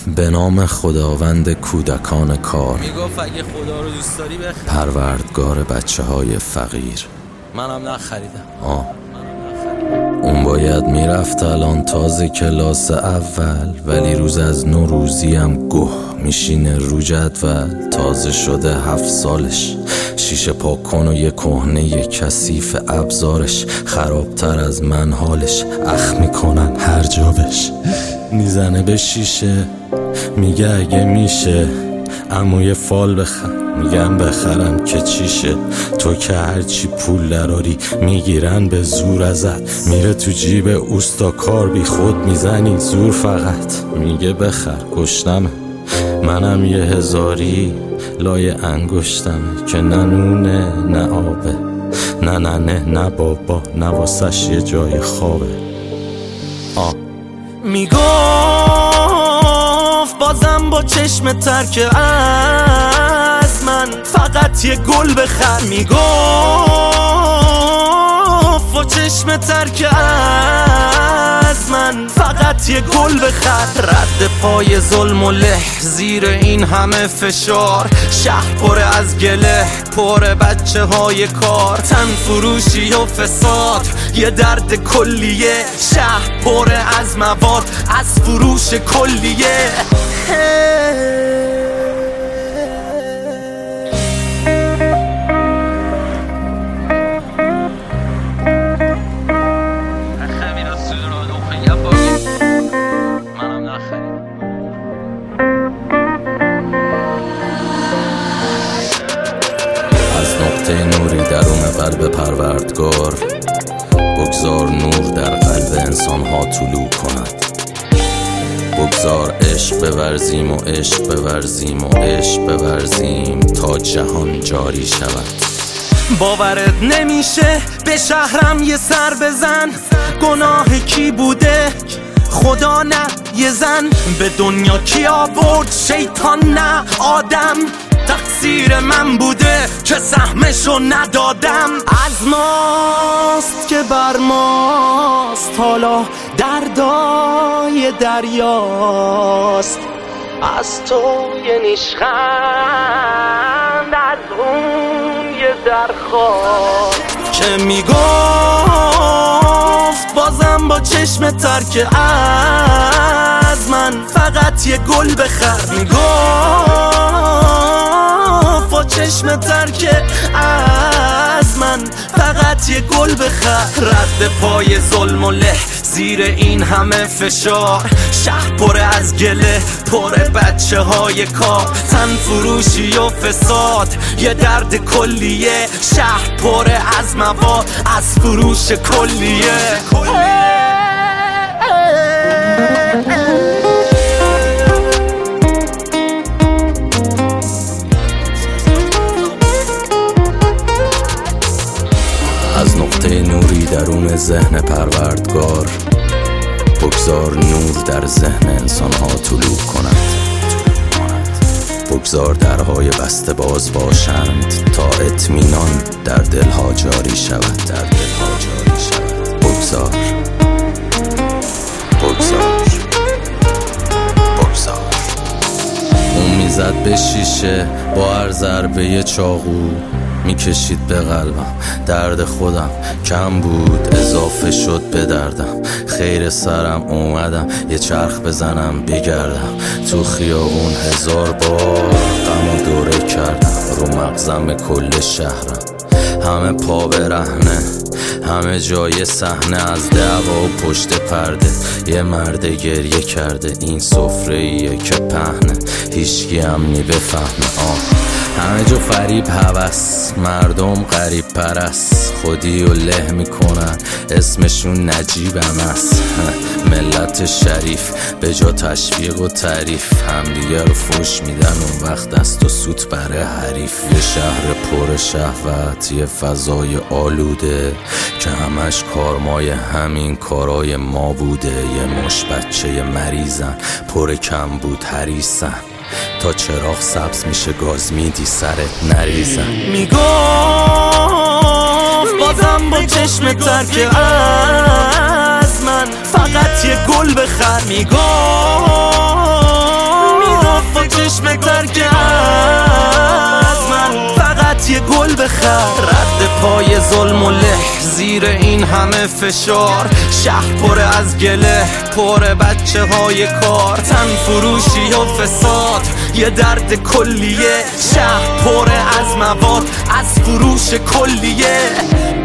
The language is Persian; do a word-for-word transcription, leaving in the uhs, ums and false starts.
به نام خداوند کودکان کار، میگفت اگه خدا رو دوست داری بخیر، پروردگار بچه های فقیر. منم نخریدم. آه اون باید میرفت الان تازه کلاس اول، ولی روز از نو روزی هم گوه میشینه رو جدول. تازه شده هفت سالش، شیشه پاک کن و یه کهنه یه کثیف ابزارش. خرابتر از من حالش، اخ میکنن هر جا بش. میزنه به شیشه میگه اگه میشه اما یه فال بخر. میگم بخرم که چیشه، تو که هرچی پول دراری میگیرن به زور ازت. میره تو جیب اوستا کار بی خود میزنی زور فقط. میگه بخر گشتمه، منم یه هزاری لای انگشتمه که نه نونه نه آبه، نه نه نه نه بابا نه واسش یه جای خوابه. آه میگفت بازم با چشم ترک از من فقط یه گل بخر. میگفت با چشم ترک از من فقط یه گل بخر. رد پای ظلم و له زیر این همه فشار، شهر پر از گله پر بچه های کار. تن فروشی و فساد یه درد کلیه، شهر پر از مواد از فروش کلیه. نوری درون قلب پروردگار، بگذار نور در قلب انسان ها طلوع کند. بگذار عشق بورزیم و عشق بورزیم و عشق بورزیم تا جهان جاری شود. باورت نمیشه به شهرم یه سر بزن، گناه کی بوده خدا نه یه زن. به دنیا کی آورد شیطان نه آدم، تقصیر من بوده که سهمشو ندادم. از ماست که بر ماست حالا دردای دریاست، از تو یه نیشخند از اون یه درخواست. که میگفت بازم با چشم ترک از من فقط یه گل بخر. میگفت با چشم ترک از من فقط یه گل بخر. رد پای ظلم و له زیر این همه فشار، شهر پر از گله پر بچه های کار. تن فروشی و فساد یه درد کلیه، شهر پر از مواد از فروش کلیه. از نقطه نوری درون ذهن پروردگار، بگذار نور در ذهن انسان ها طلوع کند. بگذار درهای بسته باز باشند تا اطمینان در دلها جاری شود. در دلها جاری شود. بگذار بگذار بگذار. اون میزد به شیشه با هر ضربه چاقو، میکشید به قلبم. درد خودم کم بود اضافه شد به دردم. خیر سرم اومدم یه چرخ بزنم بگردم. تو خیابون هزار بار غم و دوره کردم. رو مغزم کل شهرم همه پا برهنه، همه جای صحنه از دعوا و پشت پرده. یه مرد گریه کرده، این سفره ایه که پهنه، هیچکی هم نی بفهمه. آه همه جو فریب هوس، مردم غریب پرست، خودی و له میکنن اسمشون نجیبم است. ملت شریف به جا تشویق و تعریف، همدیگه رو فوش میدن اون وقت دست و سوت بره حریف. یه شهر پر شهوت، یه فضای آلوده که همش کارمای همین کارای ما بوده. یه مش بچه مریضن پر کم بود حریصن، تا چراغ سبز میشه گاز میدی سرت نریزن. میگفت بازم با چشم ترک از من فقط یه گل بخر. میگفت با چشم ترک از من فقط یه گل بخر. رد پای ظلم و له زیر این همه فشار، شهر پر از گله پر بچه های کار، تن فروشی و فساد یه درد کلیه، شهر پر از مواد از فروش کلیه.